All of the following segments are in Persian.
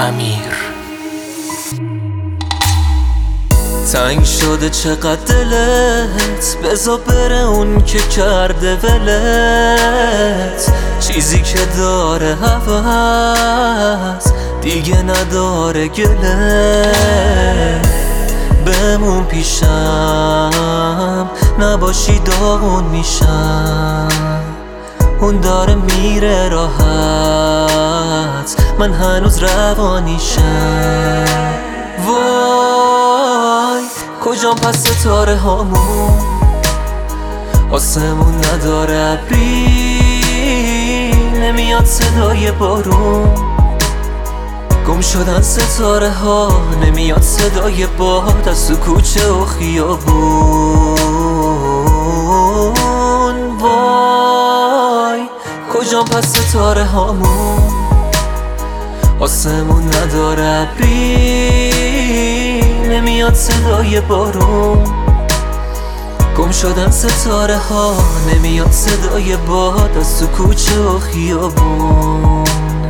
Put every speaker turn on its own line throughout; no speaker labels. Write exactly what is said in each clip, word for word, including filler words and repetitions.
امیر. تنگ شده چقدر دلت، بذار بره اون که کرده ولت. چیزی که داره هوس دیگه نداره گله. بمون پیشم نباشی داغون میشم. اون داره میره راحت، من هنوز روانیشم. وای کجام پس ستاره هامون، آسمون نداره ابری، نمیاد صدای بارون. گم شدن ستاره ها، نمیاد صدای باد از تو کوچه و خیابون. وای کجام پس ستاره هامون، آسمون نداره ابری، نمیاد صدای بارون. گم شدن ستاره ها، نمیاد صدای باد از تو کوچه و خیابون.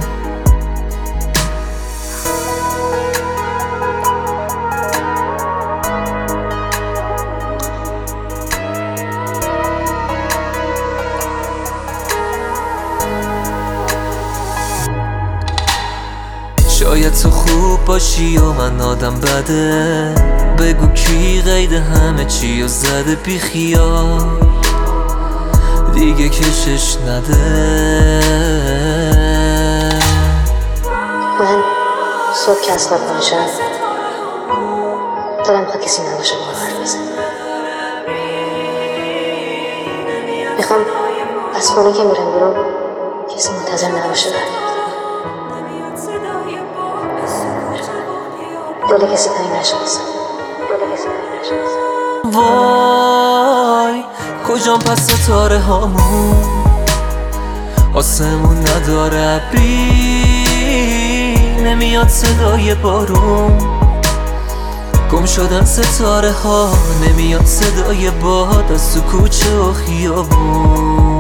شاید تو خوب باشی و من آدم بده، بگو کی قید همه چی و زده بی خیال، دیگه کشش نده.
من صبح که از خواب باشم دلم میخواد کسی نباشه با حرف بزنم. میخوام از خونه که میرم بیرون کسی منتظر نباشه برم. دل کسی تایی نشناسم.
وای کجام پس ستاره هامون، آسمون نداره ابری، نمیاد صدای بارون. گم شدن ستاره ها، نمیاد صدای باد از تو کوچه و خیابون.